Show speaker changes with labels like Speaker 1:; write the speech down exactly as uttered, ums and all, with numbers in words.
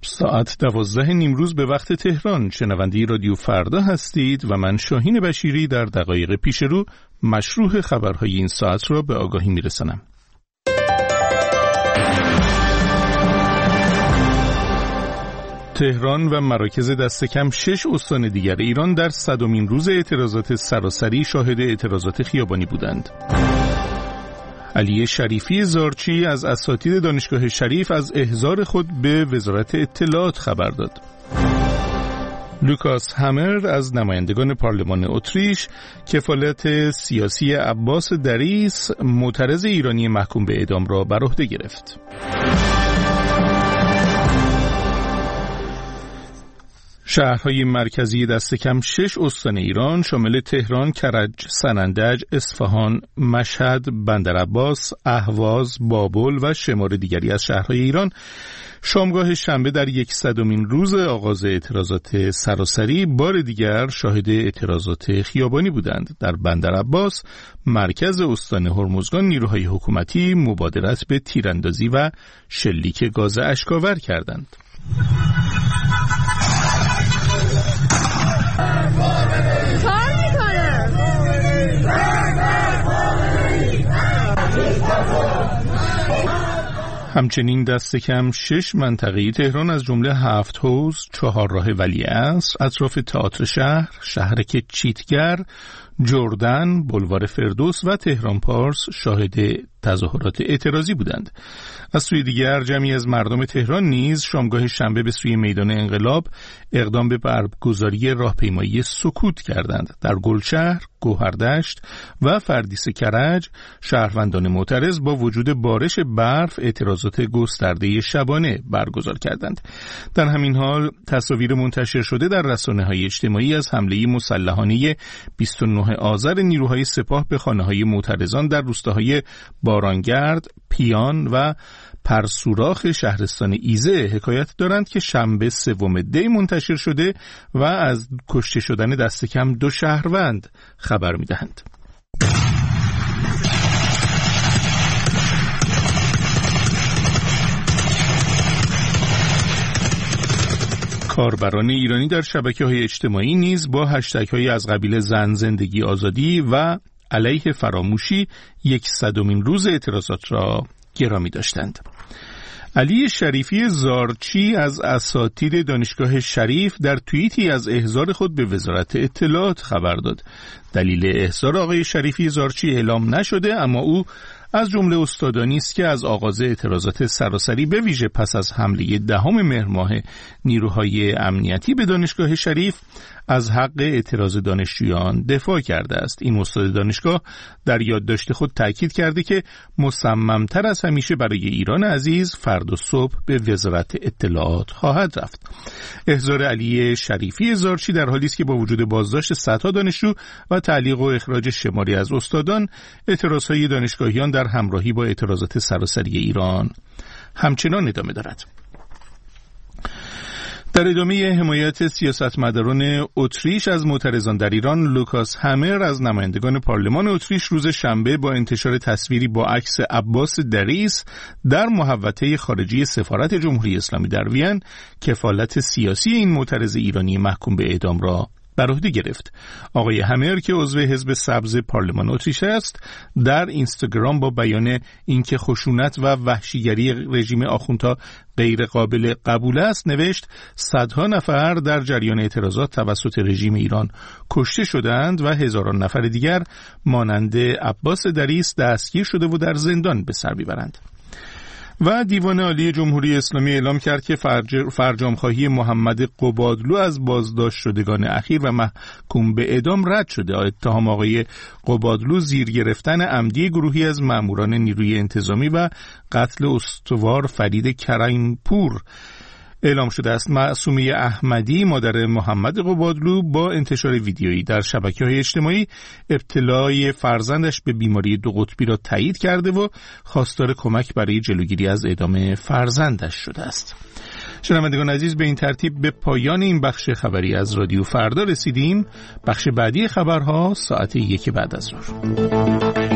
Speaker 1: ساعت دوازده نیمروز به وقت تهران. شنونده رادیو فردا هستید و من شاهین بشیری در دقایق پیش رو مشروح خبرهای این ساعت را به آگاهی میرسانم. تهران و مراکز دست کم شش استان دیگر ایران در صدمین روز اعتراضات سراسری شاهد اعتراضات خیابانی بودند. علی شریفی زارچی از اساتید دانشگاه شریف از احضار خود به وزارت اطلاعات خبر داد. لوکاس همر از نمایندگان پارلمان اتریش کفالت سیاسی عباس دریس معترض ایرانی محکوم به اعدام را بر عهده گرفت. شهرهای مرکزی دست کم شش استان ایران شامل تهران، کرج، سنندج، اصفهان، مشهد، بندرعباس، اهواز، بابل و شمار دیگری از شهرهای ایران شامگاه شنبه در یکصدمین روز آغاز اعتراضات سراسری بار دیگر شاهد اعتراضات خیابانی بودند. در بندرعباس، مرکز استان هرمزگان، نیروهای حکومتی مبادرت به تیراندازی و شلیک گاز اشک‌آور کردند. همچنین دست کم شش منطقه تهران از جمله هفت حوض، چهار راه ولیعصر، اطراف تئاتر شهر، شهرک چیتگر، جردن، بلوار فردوس و تهران پارس شاهد تظاهرات اعتراضی بودند. از سوی دیگر جمعی از مردم تهران نیز شامگاه شنبه به سوی میدان انقلاب اقدام به برگزاری راهپیمایی سکوت کردند. در گلشهر، گوهردشت و فردیس کرج شهروندان معترض با وجود بارش برف اعتراضات گسترده شبانه برگزار کردند. در همین حال تصاویر منتشر شده در رسانه‌های اجتماعی از حمله مسلحانه بیست و نه آذر نیروهای سپاه به خانه‌های معترضان در روستاهای بارانگرد، پیان و پرسوراخ شهرستان ایزه حکایت دارند که شنبه سوم دی منتشر شده و از کشته شدن دست کم دو شهروند خبر می‌دهند. کاربران ایرانی در شبکه‌های اجتماعی نیز با هشتگ‌های از قبیل زن، زندگی، آزادی و علیه فراموشی یکصدمین روز اعتراضات را گرامی داشتند. علی شریفی زارچی از اساتید دانشگاه شریف در توییتی از احضار خود به وزارت اطلاعات خبر داد. دلیل احضار آقای شریفی زارچی اعلام نشده، اما او از جمله استادانی است که از آغاز اعتراضات سراسری به ویژه پس از حمله دهم مهر ماه نیروهای امنیتی به دانشگاه شریف از حق اعتراض دانشجویان دفاع کرده است. این استاد دانشگاه در یادداشت خود تاکید کرده که مصممتر از همیشه برای ایران عزیز فردا صبح به وزارت اطلاعات خواهد رفت. احضار علی شریفی زارچی در حالی است که با وجود بازداشت صدها دانشجو و تعلیق و اخراج شماری از استادان، اعتراضهای دانشگاهیان در همراهی با اعتراضات سراسری ایران همچنان ادامه دارد. در ادامه حمایت سیاستمداران اتریش از معترضان در ایران، لوکاس همر از نمایندگان پارلمان اتریش روز شنبه با انتشار تصویری با عکس عباس دریس در محوطه خارجی سفارت جمهوری اسلامی در وین کفالت سیاسی این معترض ایرانی محکوم به اعدام را بر عهده گرفت. آقای همر که عضو حزب سبز پارلمان اتریش است، در اینستاگرام با بیان اینکه خشونت و وحشیگری رژیم آخوندها غیر قابل قبول است نوشت: صدها نفر در جریان اعتراضات توسط رژیم ایران کشته شدند و هزاران نفر دیگر مانند عباس دریس دستگیر شده و در زندان به سر میبرند. و دیوان عالی جمهوری اسلامی اعلام کرد که فرجام‌خواهی محمد قبادلو از بازداشت شدگان اخیر و محکوم به اعدام رد شده. اتهام آقای قبادلو زیر گرفتن عمدی گروهی از ماموران نیروی انتظامی و قتل استوار فرید کریمپور اعلام شده است. معصومه احمدی مادر محمد قبادلو با انتشار ویدیویی در شبکه‌های اجتماعی ابتلای فرزندش به بیماری دو قطبی را تایید کرده و خواستار کمک برای جلوگیری از اعدام فرزندش شده است. شنوندگان عزیز، به این ترتیب به پایان این بخش خبری از رادیو فردا رسیدیم. بخش بعدی خبرها ساعت یک بعد از ظهر.